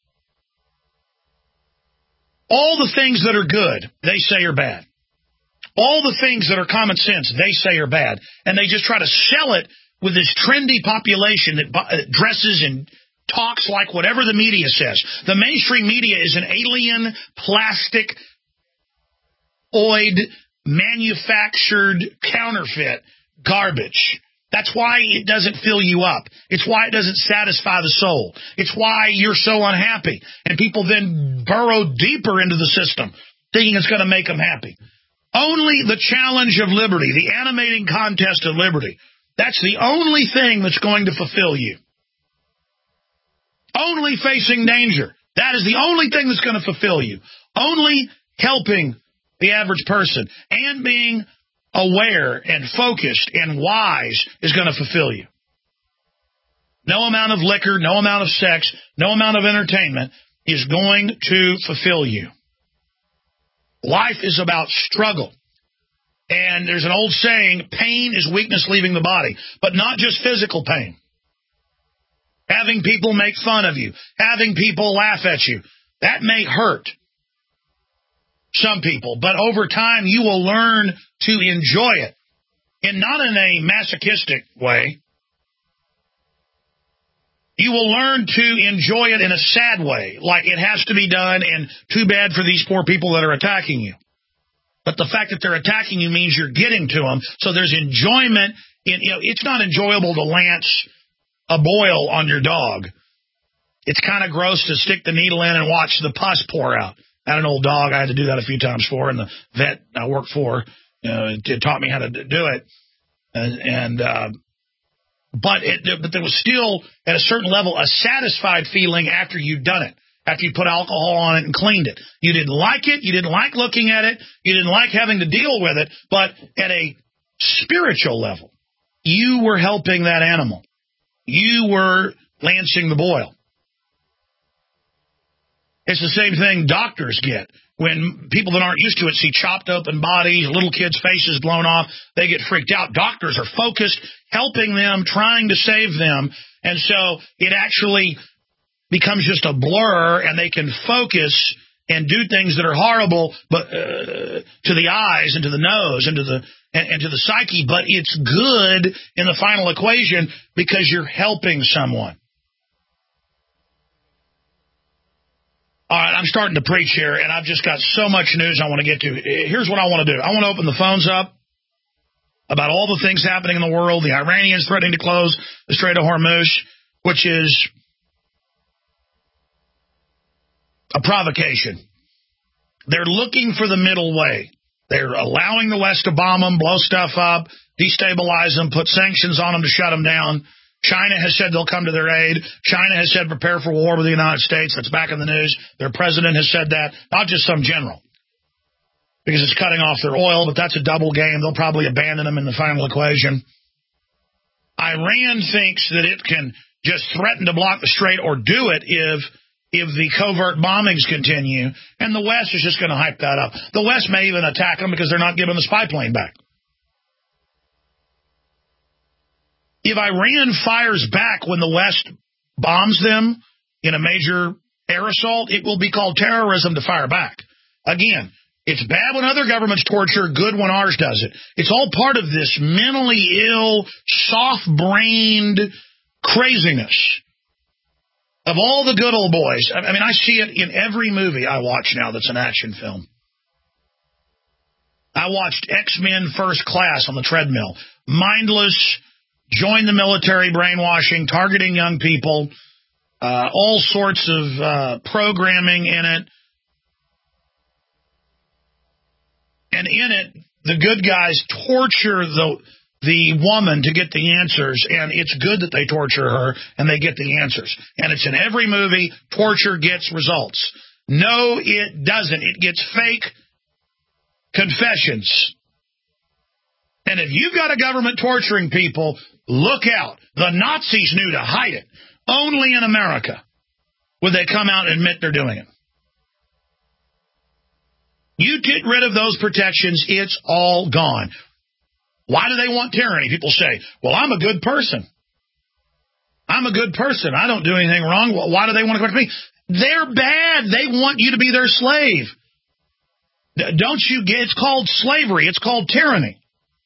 All the things that are good, they say are bad. All the things that are common sense, they say are bad. And they just try to sell it with this trendy population that dresses and talks like whatever the media says. The mainstream media is an alien, plastic, oid, manufactured counterfeit garbage. That's why it doesn't fill you up. It's why it doesn't satisfy the soul. It's why you're so unhappy. And people then burrow deeper into the system, thinking it's going to make them happy. Only the challenge of liberty, the animating contest of liberty, that's the only thing that's going to fulfill you. Only facing danger. That is the only thing that's going to fulfill you. Only helping the average person and being aware and focused and wise is going to fulfill you. No amount of liquor, no amount of sex, no amount of entertainment is going to fulfill you. Life is about struggle. And there's an old saying, pain is weakness leaving the body, but not just physical pain. Having people make fun of you, having people laugh at you, that may hurt some people, but over time you will learn to enjoy it, and not in a masochistic way. You will learn to enjoy it in a sad way, like it has to be done and too bad for these poor people that are attacking you. But the fact that they're attacking you means you're getting to them, so there's enjoyment. In, you know, it's not enjoyable to lance a boil on your dog. It's kind of gross to stick the needle in and watch the pus pour out. I had an old dog I had to do that a few times for, and the vet I worked for you know, it taught me how to do it. And, and uh, but it, but there was still, at a certain level, a satisfied feeling after you'd done it, after you put alcohol on it and cleaned it. You didn't like it. You didn't like looking at it. You didn't like having to deal with it. But at a spiritual level, you were helping that animal. You were lancing the boil. It's the same thing doctors get. When people that aren't used to it see chopped open bodies, little kids' faces blown off, they get freaked out. Doctors are focused, helping them, trying to save them. And so it actually becomes just a blur, and they can focus and do things that are horrible but uh, to the eyes and to the nose and to the and, and to the psyche, but it's good in the final equation because you're helping someone. All right, I'm starting to preach here, and I've just got so much news I want to get to. Here's what I want to do. I want to open the phones up about all the things happening in the world, the Iranians threatening to close the Strait of Hormuz, which is a provocation. They're looking for the middle way. They're allowing the West to bomb them, blow stuff up, destabilize them, put sanctions on them to shut them down. China has said they'll come to their aid. China has said prepare for war with the United States. That's back in the news. Their president has said that, not just some general, because it's cutting off their oil, but that's a double game. They'll probably abandon them in the final equation. Iran thinks that it can just threaten to block the strait or do it if if the covert bombings continue, and the West is just going to hype that up. The West may even attack them because they're not giving the spy plane back. If Iran fires back when the West bombs them in a major air assault, it will be called terrorism to fire back. Again, it's bad when other governments torture, good when ours does it. It's all part of this mentally ill, soft-brained craziness of all the good old boys. I mean, I see it in every movie I watch now that's an action film. I watched X-Men First Class on the treadmill. Mindless, join the military brainwashing, targeting young people, uh, all sorts of uh, programming in it. And in it, the good guys torture the the woman to get the answers, and it's good that they torture her and they get the answers. And it's in every movie, torture gets results. No, it doesn't. It gets fake confessions. And if you've got a government torturing people, look out. The Nazis knew to hide it. Only in America would they come out and admit they're doing it. You get rid of those protections, it's all gone. Why do they want tyranny? People say, well, I'm a good person. I'm a good person. I don't do anything wrong. Well, why do they want to come to me? They're bad. They want you to be their slave. Don't you get, it's called slavery. It's called tyranny.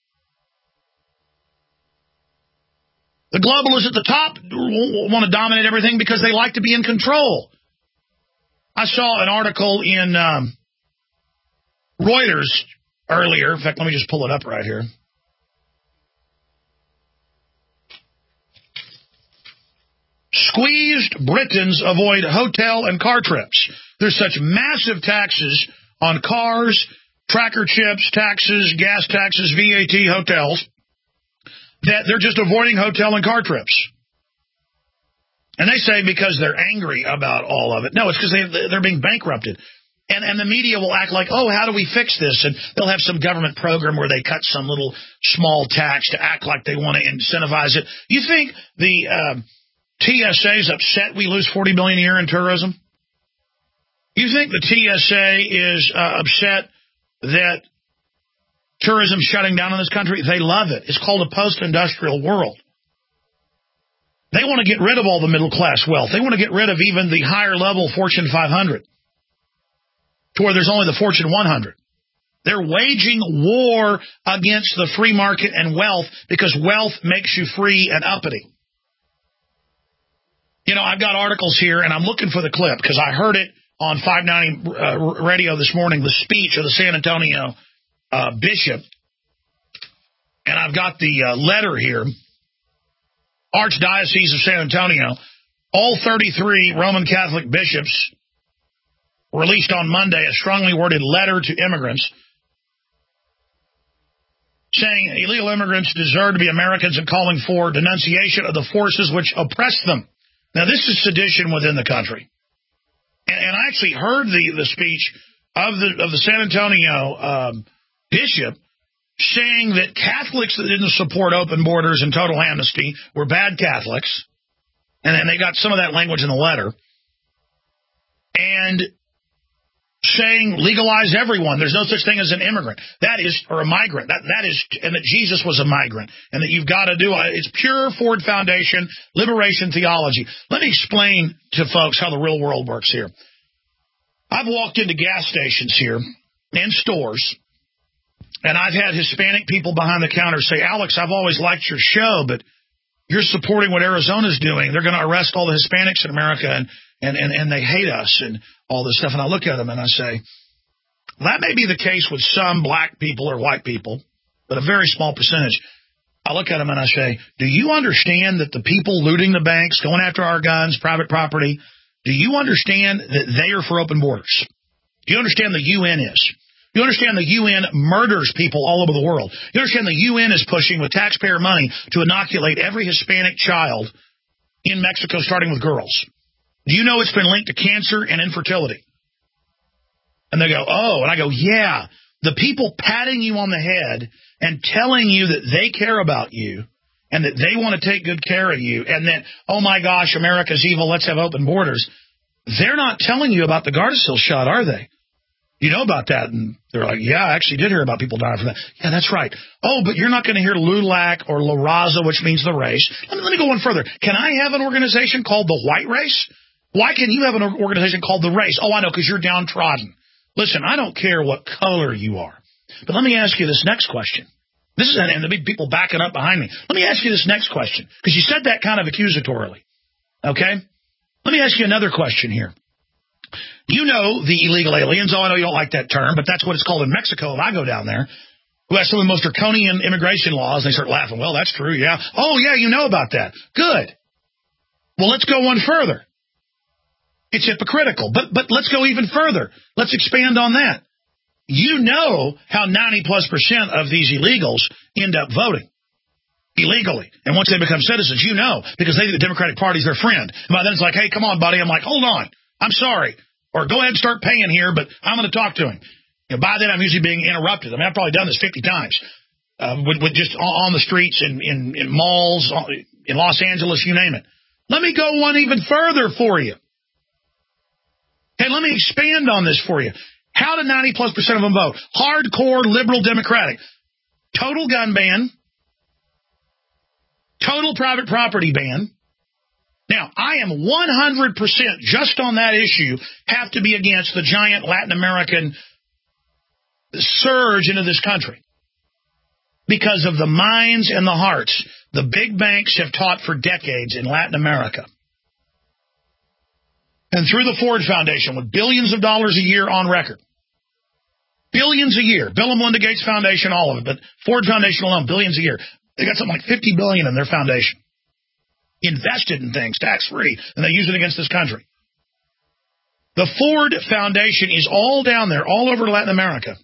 The globalists at the top want to dominate everything because they like to be in control. I saw an article in um, Reuters earlier. In fact, let me just pull it up right here. Squeezed Britons avoid hotel and car trips. There's such massive taxes on cars, tracker chips, taxes, gas taxes, V A T, hotels, that they're just avoiding hotel and car trips. And they say because they're angry about all of it. No, it's because they, they're being bankrupted. And, and the media will act like, oh, how do we fix this? And they'll have some government program where they cut some little small tax to act like they want to incentivize it. You think the uh, T S A is upset we lose forty billion dollars a year in tourism? You think the T S A is uh, upset that tourism's shutting down in this country? They love it. It's called a post-industrial world. They want to get rid of all the middle-class wealth. They want to get rid of even the higher-level Fortune five hundred, to where there's only the Fortune one hundred. They're waging war against the free market and wealth because wealth makes you free and uppity. You know, I've got articles here, and I'm looking for the clip because I heard it on five ninety uh, radio this morning, the speech of the San Antonio uh, bishop. And I've got the uh, letter here. Archdiocese of San Antonio, all thirty-three Roman Catholic bishops released on Monday a strongly worded letter to immigrants saying illegal immigrants deserve to be Americans and calling for denunciation of the forces which oppress them. Now, this is sedition within the country. And, and I actually heard the, the speech of the of the San Antonio um, bishop saying that Catholics that didn't support open borders and total amnesty were bad Catholics. And then they got some of that language in the letter. And saying legalize everyone. There's no such thing as an immigrant. That is, or a migrant. That that is, and that Jesus was a migrant. And that you've got to do, it's pure Ford Foundation, liberation theology. Let me explain to folks how the real world works here. I've walked into gas stations here and stores, and I've had Hispanic people behind the counter say, Alex, I've always liked your show, but you're supporting what Arizona's doing. They're going to arrest all the Hispanics in America, and, and, and, and they hate us and all this stuff. And I look at them and I say, that may be the case with some black people or white people, but a very small percentage. I look at them and I say, do you understand that the people looting the banks, going after our guns, private property, do you understand that they are for open borders? Do you understand the U N is? You understand the U N murders people all over the world. You understand the U N is pushing with taxpayer money to inoculate every Hispanic child in Mexico, starting with girls. Do you know it's been linked to cancer and infertility? And they go, oh, and I go, yeah. The people patting you on the head and telling you that they care about you and that they want to take good care of you and that, oh, my gosh, America's evil, let's have open borders. they're not telling you about the Gardasil shot, are they? You know about that? And they're like, yeah, I actually did hear about people dying from that. Yeah, that's right. Oh, but you're not going to hear LULAC or La Raza, which means the race. Let me, let me go one further. Can I have an organization called the White Race? Why can you have an organization called the Race? Oh, I know, because you're downtrodden. Listen, I don't care what color you are. But let me ask you this next question. This is, and the big people backing up behind me. Let me ask you this next question, because you said that kind of accusatorily. Okay? Let me ask you another question here. You know the illegal aliens. Oh, I know you don't like that term, but that's what it's called in Mexico if I go down there, who has some of the most draconian immigration laws. And they start laughing. Well, that's true, yeah. Oh, yeah, you know about that. Good. Well, let's go one further. It's hypocritical, but but let's go even further. Let's expand on that. You know how ninety plus percent of these illegals end up voting illegally. And once they become citizens, you know, because they think the Democratic Party's their friend. And by then it's like, hey, come on, buddy. I'm like, hold on. I'm sorry. Or go ahead and start paying here, but I'm going to talk to him. You know, by then, I'm usually being interrupted. I mean, I've probably done this fifty times uh, with, with just on the streets, in, in, in malls, in Los Angeles, you name it. Let me go one even further for you. Okay, let me expand on this for you. How did ninety plus percent of them vote? Hardcore liberal Democratic. Total gun ban. Total private property ban. Now, I am one hundred percent, just on that issue, have to be against the giant Latin American surge into this country. Because of the minds and the hearts the big banks have taught for decades in Latin America. And through the Ford Foundation, with billions of dollars a year on record. Billions a year. Bill and Melinda Gates Foundation, all of it. But Ford Foundation alone, billions a year. They got something like fifty billion dollars in their foundation. Invested in things, tax-free, and they use it against this country. The Ford Foundation is all down there, all over Latin America,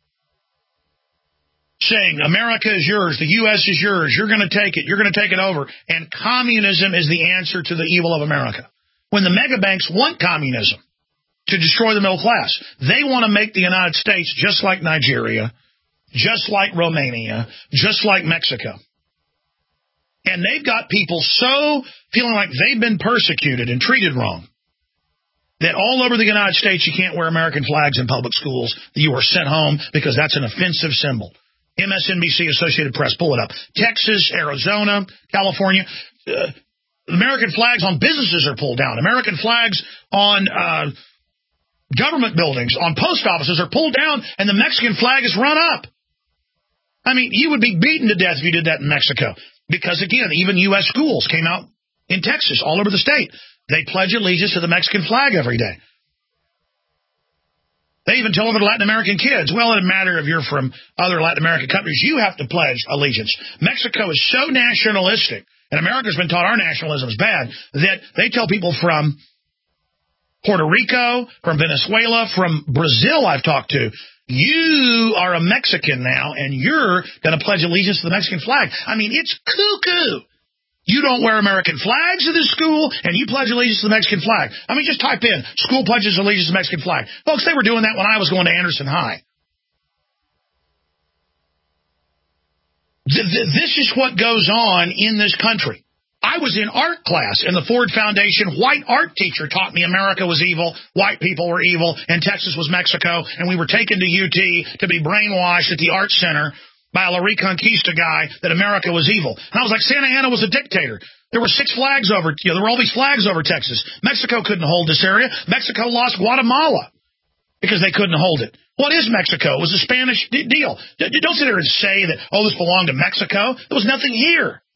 saying America is yours, the U S is yours, you're going to take it, you're going to take it over, and communism is the answer to the evil of America. When the mega banks want communism to destroy the middle class, they want to make the United States just like Nigeria, just like Romania, just like Mexico. And they've got people so feeling like they've been persecuted and treated wrong that all over the United States you can't wear American flags in public schools. You are sent home because that's an offensive symbol. M S N B C, Associated Press, pull it up. Texas, Arizona, California. Uh, American flags on businesses are pulled down. American flags on uh, government buildings, on post offices are pulled down, and the Mexican flag is run up. I mean, you would be beaten to death if you did that in Mexico. Because, again, even U S schools came out in Texas, all over the state. They pledge allegiance to the Mexican flag every day. They even tell other Latin American kids, well, it doesn't matter if you're from other Latin American countries, you have to pledge allegiance. Mexico is so nationalistic, and America's been taught our nationalism is bad, that they tell people from Puerto Rico, from Venezuela, from Brazil I've talked to, you are a Mexican now, and you're going to pledge allegiance to the Mexican flag. I mean, it's cuckoo. You don't wear American flags at this school, and you pledge allegiance to the Mexican flag. I mean, just type in, school pledges allegiance to the Mexican flag. Folks, they were doing that when I was going to Anderson High. Th- th- this is what goes on in this country. I was in art class, and the Ford Foundation white art teacher taught me America was evil, white people were evil, and Texas was Mexico, and we were taken to U T to be brainwashed at the art center by a La Reconquista guy that America was evil. And I was like, Santa Anna was a dictator. There were six flags over, you know, there were all these flags over Texas. Mexico couldn't hold this area. Mexico lost Guatemala because they couldn't hold it. What is Mexico? It was a Spanish d- deal. D- don't sit there and say that, oh, this belonged to Mexico. There was nothing here.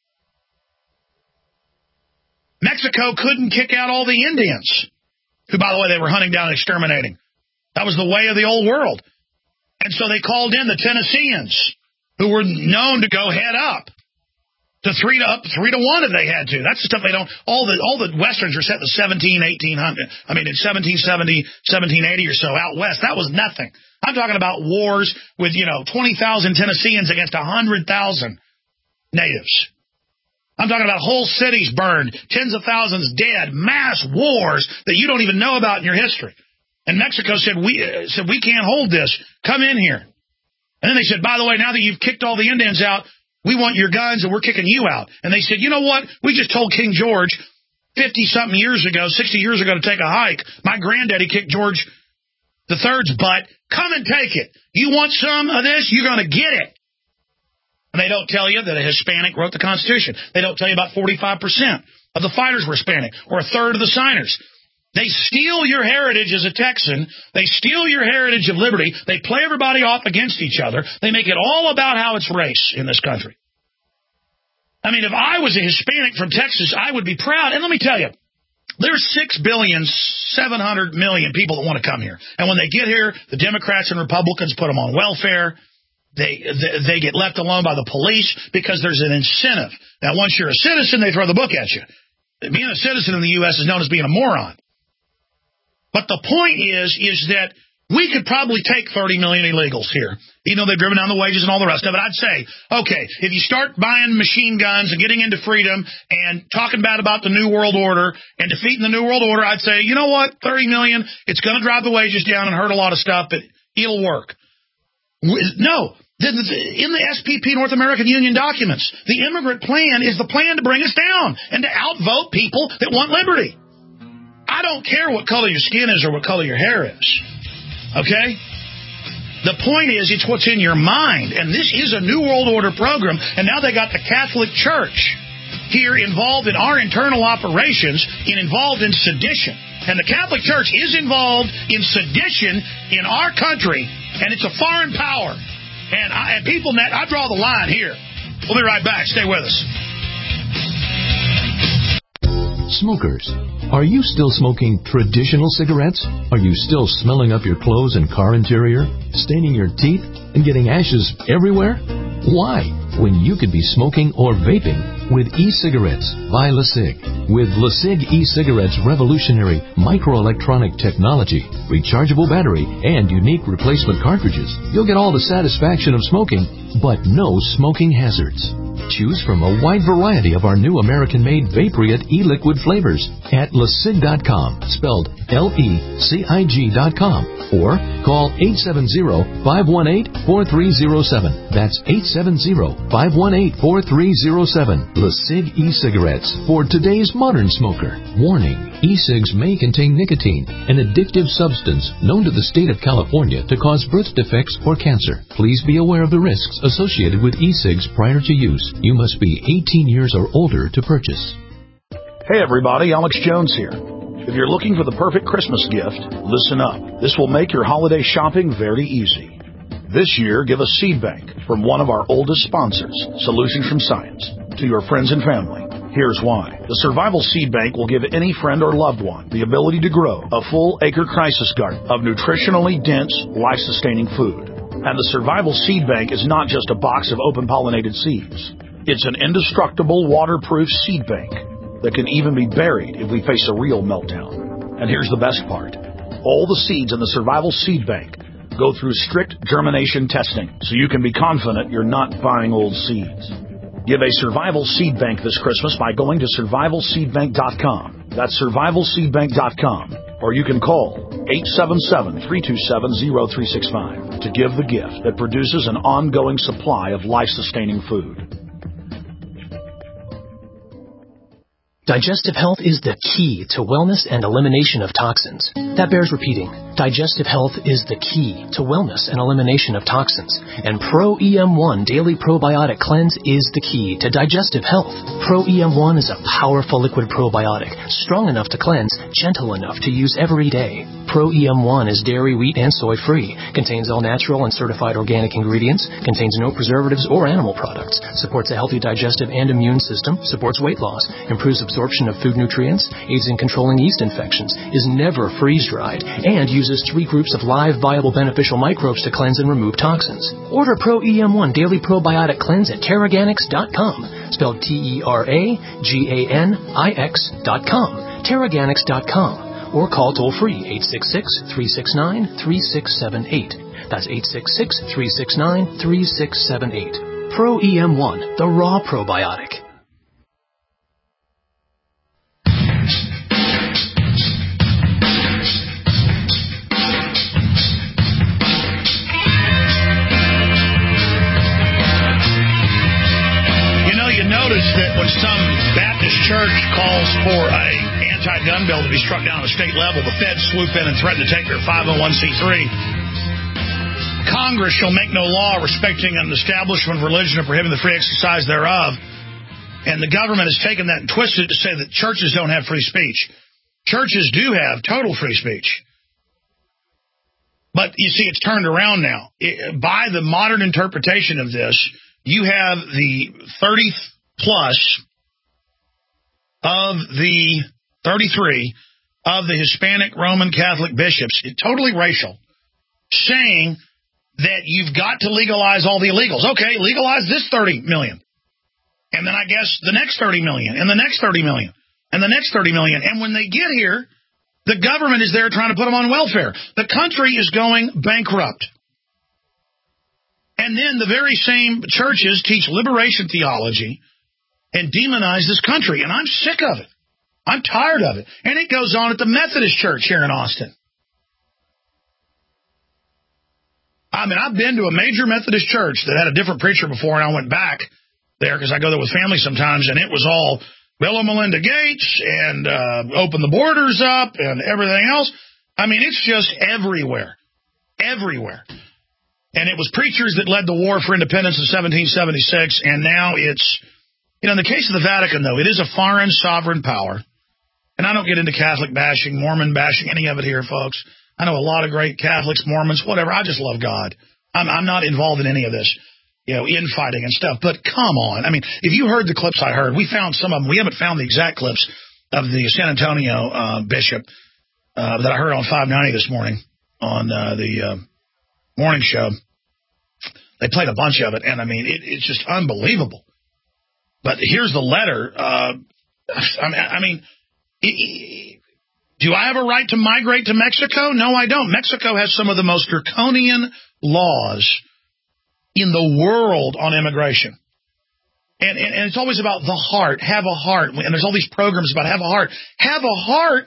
Mexico couldn't kick out all the Indians, who, by the way, they were hunting down and exterminating. That was the way of the old world. And so they called in the Tennesseans, who were known to go head up to three to up three to one if they had to. That's the stuff they don't. All the all the westerns are set in the seventeen, eighteen hundred. I mean, in seventeen seventy, seventeen eighty or so out west. That was nothing. I'm talking about wars with, you know, twenty thousand Tennesseans against one hundred thousand natives. I'm talking about whole cities burned, tens of thousands dead, mass wars that you don't even know about in your history. And Mexico said, we uh, said we can't hold this. Come in here. And then they said, by the way, now that you've kicked all the Indians out, we want your guns and we're kicking you out. And they said, you know what? We just told King George fifty-something years ago, sixty years ago to take a hike. My granddaddy kicked George the Third's butt. Come and take it. You want some of this? You're going to get it. And they don't tell you that a Hispanic wrote the Constitution. They don't tell you about forty-five percent of the fighters were Hispanic, or a third of the signers. They steal your heritage as a Texan. They steal your heritage of liberty. They play everybody off against each other. They make it all about how it's race in this country. I mean, if I was a Hispanic from Texas, I would be proud. And let me tell you, there's six billion, seven hundred million people that want to come here. And when they get here, the Democrats and Republicans put them on welfare. They, they they get left alone by the police because there's an incentive. Now, once you're a citizen, they throw the book at you. Being a citizen in the U S is known as being a moron. But the point is, is that we could probably take thirty million illegals here. You know, they've driven down the wages and all the rest of it. I'd say, okay, if you start buying machine guns and getting into freedom and talking bad about the New World Order and defeating the New World Order, I'd say, you know what, thirty million, it's going to drive the wages down and hurt a lot of stuff, but it'll work. No. In the S P P North American Union documents, the immigrant plan is the plan to bring us down and to outvote people that want liberty. I don't care what color your skin is or what color your hair is. Okay? The point is, it's what's in your mind. And this is a New World Order program, and now they got the Catholic Church here involved in our internal operations and involved in sedition. And the Catholic Church is involved in sedition in our country, and it's a foreign power. And, I, and people, I draw the line here. We'll be right back. Stay with us. Smokers, are you still smoking traditional cigarettes? Are you still smelling up your clothes and car interior, staining your teeth, and getting ashes everywhere? Why, when you could be smoking or vaping with e-cigarettes by LeSig? With LeSig e-cigarettes' revolutionary microelectronic technology, rechargeable battery, and unique replacement cartridges, you'll get all the satisfaction of smoking, but no smoking hazards. Choose from a wide variety of our new American-made Vaporite e-liquid flavors at LeSig dot com, spelled L E C I G dot com, or call eight seven zero, five one eight, four three zero seven. That's eight seven zero, five one eight, four three zero seven. LeSig e-cigarettes for today's modern smoker. Warning, e-cigs may contain nicotine, an addictive substance known to the state of California to cause birth defects or cancer. Please be aware of the risks associated with e-cigs prior to use. You must be eighteen years or older to purchase. Hey everybody, Alex Jones here. If you're looking for the perfect Christmas gift, listen up. This will make your holiday shopping very easy. This year, give a seed bank from one of our oldest sponsors, Solutions from Science, to your friends and family. Here's why. The Survival Seed Bank will give any friend or loved one the ability to grow a full acre crisis garden of nutritionally dense, life-sustaining food. And the Survival Seed Bank is not just a box of open-pollinated seeds. It's an indestructible, waterproof seed bank that can even be buried if we face a real meltdown. And here's the best part. All the seeds in the Survival Seed Bank go through strict germination testing, so you can be confident you're not buying old seeds. Give a Survival Seed Bank this Christmas by going to survival seed bank dot com. That's survival seed bank dot com. Or you can call eight seven seven, three two seven, zero three six five to give the gift that produces an ongoing supply of life-sustaining food. Digestive health is the key to wellness and elimination of toxins. That bears repeating. Digestive health is the key to wellness and elimination of toxins. And Pro E M one Daily Probiotic Cleanse is the key to digestive health. Pro E M one is a powerful liquid probiotic, strong enough to cleanse, gentle enough to use every day. Pro E M one is dairy, wheat, and soy-free, contains all natural and certified organic ingredients, contains no preservatives or animal products, supports a healthy digestive and immune system, supports weight loss, improves absorption of food nutrients, aids in controlling yeast infections, is never freeze-dried, and uses three groups of live, viable, beneficial microbes to cleanse and remove toxins. Order Pro E M one Daily Probiotic Cleanse at Terraganix dot com, spelled T E R A G A N I X dot com, Terraganix dot com. Or call toll-free eight six six, three six nine, three six seven eight. That's eight six six, three six nine, three six seven eight. Pro E M one, the raw probiotic. You know noticed that when some Baptist church calls for a anti-gun bill to be struck down at a state level, the feds swoop in and threaten to take their five oh one c three. Congress shall make no law respecting an establishment of religion or prohibiting the free exercise thereof. And the government has taken that and twisted it to say that churches don't have free speech. Churches do have total free speech. But you see, it's turned around now. It, by the modern interpretation of this, you have the thirty plus of the thirty-three of the Hispanic Roman Catholic bishops, totally racial, saying that you've got to legalize all the illegals. Okay, legalize this thirty million. And then I guess the next thirty million, and the next thirty million, and the next thirty million. And when they get here, the government is there trying to put them on welfare. The country is going bankrupt. And then the very same churches teach liberation theology and demonize this country. And I'm sick of it. I'm tired of it. And it goes on at the Methodist Church here in Austin. I mean, I've been to a major Methodist church that had a different preacher before, and I went back there because I go there with family sometimes, and it was all Bill and Melinda Gates and uh, open the borders up and everything else. I mean, it's just everywhere, everywhere. And it was preachers that led the war for independence in seventeen seventy-six, and now it's, you know, in the case of the Vatican, though, it is a foreign sovereign power. And I don't get into Catholic bashing, Mormon bashing, any of it here, folks. I know a lot of great Catholics, Mormons, whatever. I just love God. I'm, I'm not involved in any of this, you know, infighting and stuff. But come on. I mean, if you heard the clips I heard, we found some of them. We haven't found the exact clips of the San Antonio uh, bishop uh, that I heard on five ninety this morning on uh, the uh, morning show. They played a bunch of it, and, I mean, it, it's just unbelievable. But here's the letter. Uh, I mean, I mean it, it, do I have a right to migrate to Mexico? No, I don't. Mexico has some of the most draconian laws in the world on immigration. And, and, and it's always about the heart. Have a heart. And there's all these programs about have a heart. Have a heart.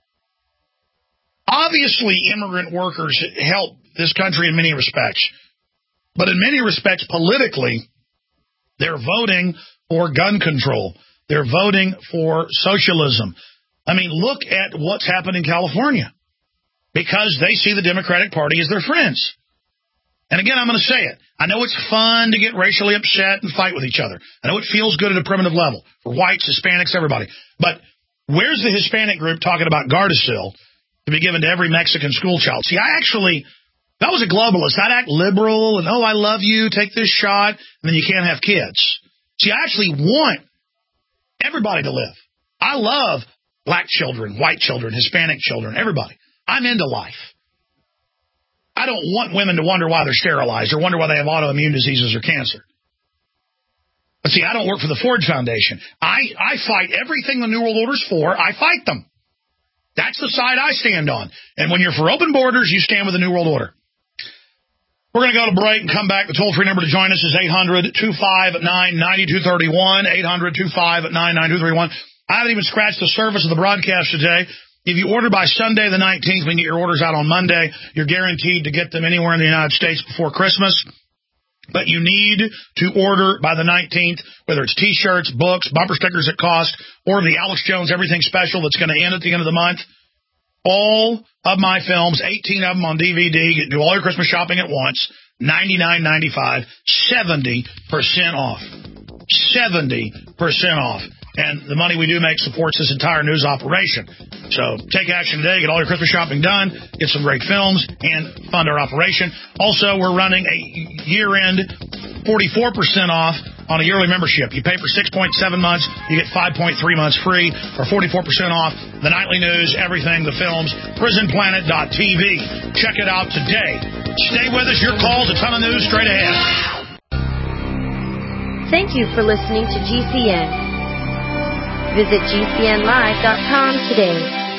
Obviously, immigrant workers help this country in many respects. But in many respects, politically, they're voting for gun control. They're voting for socialism. I mean, look at what's happened in California because they see the Democratic Party as their friends. And again, I'm going to say it. I know it's fun to get racially upset and fight with each other. I know it feels good at a primitive level for whites, Hispanics, everybody. But where's the Hispanic group talking about Gardasil to be given to every Mexican school child? See, I actually, that was a globalist. I'd act liberal and, oh, I love you, take this shot, and then you can't have kids. See, I actually want everybody to live. I love black children, white children, Hispanic children, everybody. I'm into life. I don't want women to wonder why they're sterilized or wonder why they have autoimmune diseases or cancer. But see, I don't work for the Ford Foundation. I, I fight everything the New World Order's for. I fight them. That's the side I stand on. And when you're for open borders, you stand with the New World Order. We're going to go to break and come back. The toll-free number to join us is eight hundred, two five nine, nine two three one, eight hundred, two five nine, nine two three one. I haven't even scratched the surface of the broadcast today. If you order by Sunday the nineteenth, we can get your orders out on Monday. You're guaranteed to get them anywhere in the United States before Christmas. But you need to order by the nineteenth, whether it's T-shirts, books, bumper stickers at cost, or the Alex Jones Everything Special that's going to end at the end of the month. All of my films, eighteen of them on D V D. You can do all your Christmas shopping at once. ninety-nine ninety-five, seventy percent off. seventy percent off. And the money we do make supports this entire news operation. So take action today. Get all your Christmas shopping done. Get some great films and fund our operation. Also, we're running a year-end forty-four percent off on a yearly membership. You pay for six point seven months. You get five point three months free or forty-four percent off. The nightly news, everything, the films, prison planet dot t v. Check it out today. Stay with us. Your calls, a ton of news straight ahead. Thank you for listening to G C N. Visit G C N live dot com today.